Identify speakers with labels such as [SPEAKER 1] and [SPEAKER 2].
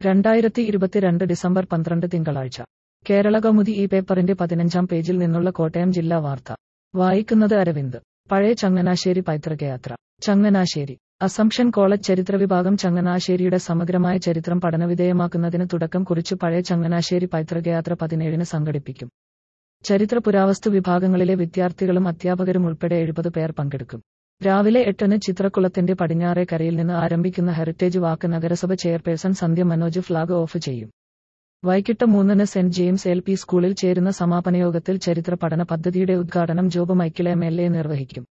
[SPEAKER 1] 2022 December 12 തിങ്കളാഴ്ച കേരളകൗമുദി ഈ പേപ്പറിന്റെ 15-ാം പേജിൽ നിന്നുള്ള കോട്ടയം ജില്ലാ വാർത്ത വായിക്കുന്നത് അരവിന്ദ്. പഴയ ചങ്ങനാശ്ശേരി പൈതൃകയാത്ര. ചങ്ങനാശ്ശേരി അസംപ്ഷൻ കോളേജ് ചരിത്രവിഭാഗം ചങ്ങനാശ്ശേരിയുടെ സമഗ്രമായ ചരിത്രം പഠനവിധേയമാക്കുന്നതിന് തുടക്കം കുറിച്ചു. പഴയ ചങ്ങനാശ്ശേരി പൈതൃകയാത്ര 17-ന് സംഘടിപ്പിക്കും. ചരിത്ര പുരാവസ്തു വിഭാഗങ്ങളിലെ വിദ്യാർത്ഥികളും അധ്യാപകരും ഉൾപ്പെടെ 70 പേർ പങ്കെടുക്കും. രാവിലെ 8-ന് ചിത്രക്കുളത്തിന്റെ പടിഞ്ഞാറേക്കരയിൽ നിന്ന് ആരംഭിക്കുന്ന ഹെറിറ്റേജ് വാക്ക് നഗരസഭ chairperson Sandhya Manoj flag off ചെയ്യും. വൈകിട്ട് 3-ന് സെന്റ് ജെയിംസ് LP സ്കൂളിൽ ചേരുന്ന സമാപനയോഗത്തിൽ ചരിത്ര പഠന പദ്ധതിയുടെ ഉദ്ഘാടനം ജോബ് മൈക്കിൾ MLA നിർവഹിക്കും.